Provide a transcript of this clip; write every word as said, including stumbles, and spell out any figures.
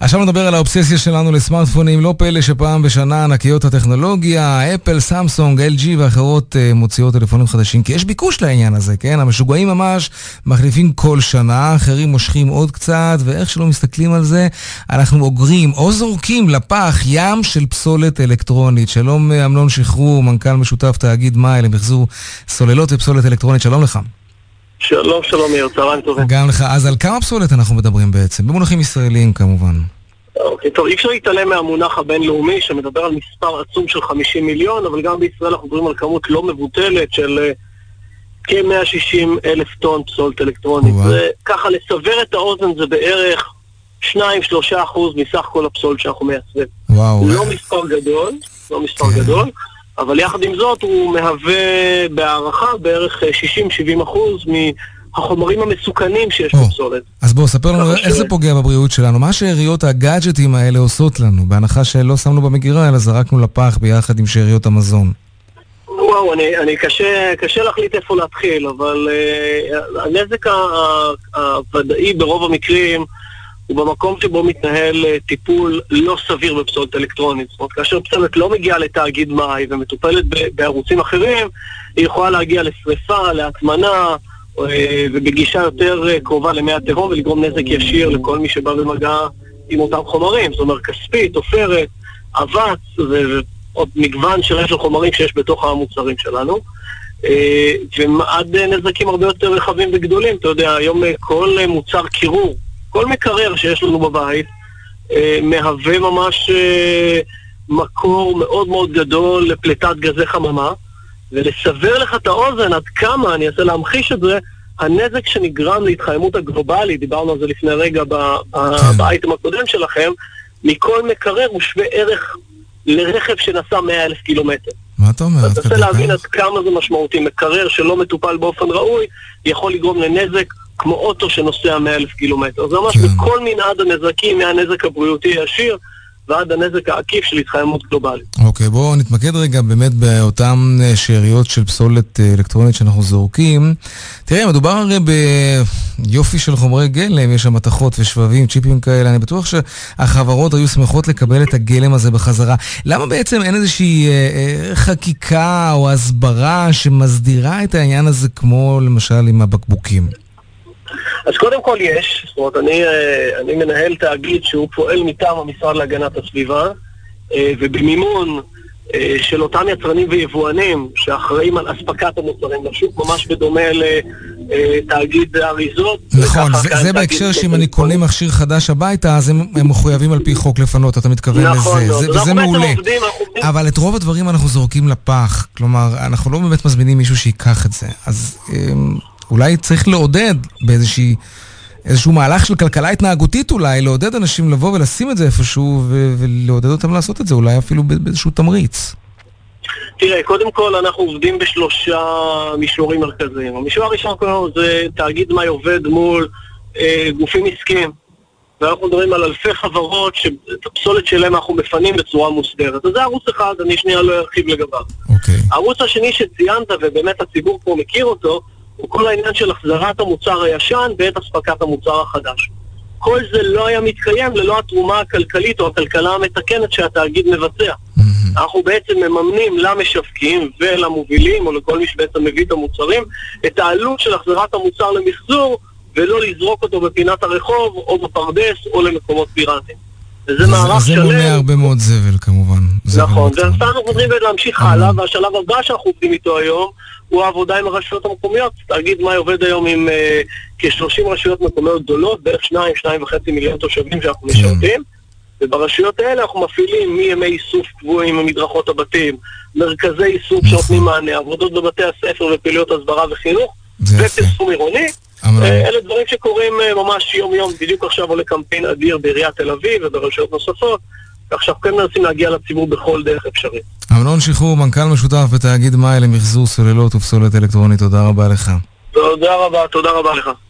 עכשיו נדבר על האובססיה שלנו לסמארטפונים. לא פלא שפעם בשנה ענקיות הטכנולוגיה, אפל, סמסונג, אל ג'י ואחרות מוציאות טלפונים חדשים, כי יש ביקוש לעניין הזה, כן? המשוגעים ממש מחליפים כל שנה, אחרים מושכים עוד קצת, ואיך שלא מסתכלים על זה, אנחנו אוגרים או זורקים לפח ים של פסולת אלקטרונית. שלום אמנון שחרור, מנכ"ל משותף תאגיד מים למחזור סוללות ופסולת אלקטרונית. שלום לך. שלום, שלום, יאיר, צהריים טובים. גם לך. אז על כמה פסולת אנחנו מדברים בעצם? במונחים ישראליים כמובן. אוקיי, טוב, אי אפשר להתעלם מהמונח הבינלאומי שמדבר על מספר עצום של חמישים מיליון, אבל גם בישראל אנחנו מדברים על כמות לא מבוטלת של כ-מאה ושישים אלף טון פסולת אלקטרונית. זה, ככה לסבר את האוזן זה בערך שניים עד שלושה אחוז מסך כל הפסולת שאנחנו מייצרים. וואו. לא מספר גדול, לא מספר גדול. אבל יחד עם זאת הוא מהווה בהערכה בערך שישים עד שבעים אחוז מהחומרים המסוכנים שיש בפסולת. אז בואו, ספר לנו איך זה פוגע בבריאות שלנו. מה שאריות הגאדג'טים האלה עושות לנו, בהנחה שלא שמנו במגירה, אלא זרקנו לפח ביחד עם שאריות המזון? וואו, אני, אני קשה, קשה להחליט איפה להתחיל, אבל uh, הנזק הוודאי ברוב המקרים הוא במקום שבו מתנהל טיפול לא סביר בפסולת אלקטרונית. זאת אומרת, כאשר פסולת לא מגיעה לתאגיד מים ומטופלת בערוצים אחרים, היא יכולה להגיע לשריפה, להטמנה, ובגישה יותר קרובה למי התהום ולגרום נזק ישיר לכל מי שבא במגע עם אותם חומרים. זאת אומרת, כספית, עופרת, אבץ, ועוד מגוון של חומרים שיש בתוך המוצרים שלנו. ועד נזקים הרבה יותר רחבים וגדולים. אתה יודע, היום כל מוצר קירור, כל מקרר שיש לנו בבית אה, מהווה ממש אה, מקור מאוד מאוד גדול לפליטת גזי חממה, ולסבר לך את האוזן עד כמה, אני אעשה להמחיש את זה, הנזק שנגרם להתחממות הגלובלית, דיברנו על זה לפני רגע באייטם הקודם שלכם, מכל מקרר הוא שווה ערך לרכב שנסע מאה אלף קילומטר. מה אתה אומר? אתה רוצה להבין עד כמה זה משמעותי. מקרר שלא מטופל באופן ראוי יכול לגרום לנזק כמו אוטו שנוסע מאה אלף קילומטר. זה ממש בכל מנעד הנזקים, מהנזק הבריאותי הישיר ועד הנזק העקיף של התחממות גלובלית. אוקיי, בואו נתמקד רגע באמת באותן שאריות של פסולת אלקטרונית שאנחנו זורקים. תראה, מדובר הרי ביופי של חומרי גלם, יש שם מתכות ושבבים, צ'יפים כאלה. אני בטוח שהחברות היו שמחות לקבל את הגלם הזה בחזרה. למה בעצם אין איזושהי חקיקה או הסברה שמסדירה את העניין הזה כמו למשל עם הבקבוקים? אז קודם כל יש, זאת אומרת, אני, אני מנהל תאגיד שהוא פועל מטעם המשרד להגנת הסביבה, ובמימון של אותם יצרנים ויבואנים שאחראים על אספקת המוצרים לשוק, ממש בדומה לתאגיד האריזות. נכון, זה בהקשר שאם אני קונה מכשיר חדש הביתה, אז הם, הם מחויבים על פי חוק לפנות, אתה מתכוון נכון, לזה, לא, זה, וזה מעולה. עובדים, עובדים. אבל את רוב הדברים אנחנו זורקים לפח, כלומר, אנחנו לא באמת מזמינים מישהו שיקח את זה, אז... אולי צריך לעודד באיזושהי, איזשהו מהלך של כלכלה התנהגותית אולי, לעודד אנשים לבוא ולשים את זה איפשהו ו- ולעודד אותם לעשות את זה, אולי אפילו באיזשהו תמריץ. תראה, קודם כל אנחנו עובדים בשלושה מישורים מרכזיים. המישור הראשון זה תאגיד מי עובד מול אה, גופים עסקיים. ואנחנו מדברים על אלפי חברות שאת הפסולת שלהם אנחנו מפנים בצורה מוסדרת. אז זה ערוץ אחד, אני שנייה לא ארחיב לגביו. אוקיי. הערוץ השני שציינת, ובאמת הציבור פה מכיר אותו, הוא כל העניין של החזרת המוצר הישן בעת הספקת המוצר החדש. כל זה לא היה מתקיים ללא התרומה הכלכלית או הכלכלה המתקנת שהתאגיד מבצע. Mm-hmm. אנחנו בעצם מממנים למשווקים ולמובילים או לכל מי שבעצם מביא את המוצרים את העלות של החזרת המוצר למחזור ולא לזרוק אותו בפינת הרחוב או בפרדס או למקומות פיראטיים. וזה מערך שלם. זה מונע הרבה מאוד זבל כמובן. נכון, ועכשיו אנחנו חוזרים להמשיך הלאה, והשלב הבא שאנחנו עובדים איתו היום הוא העבודה עם הרשויות המקומיות. תאגיד מי עובד היום עם uh, כ-שלושים רשויות מקומיות גדולות, בערך שניים, שניים וחצי מיליון תושבים שאנחנו משרתים, וברשויות האלה אנחנו מפעילים מימי איסוף קבועים ממדרכות הבתים, מרכזי איסוף שנותנים מענה, עבודות בבתי הספר ופעילויות הסברה וחינוך, ופרסום עירוני. אלה דברים שקורים ממש יום יום. בדיוק עכשיו עולה קמפיין אדיר בעיריית תל אביב וברשויות נוספות, ועכשיו כן מנסים להגיע לציבור בכל דרך אפשרית. אמנון שחרור, מנכ"ל משותף בתאגיד מים למחזור סוללות ופסולת אלקטרונית, תודה רבה לך. תודה רבה, תודה רבה לך.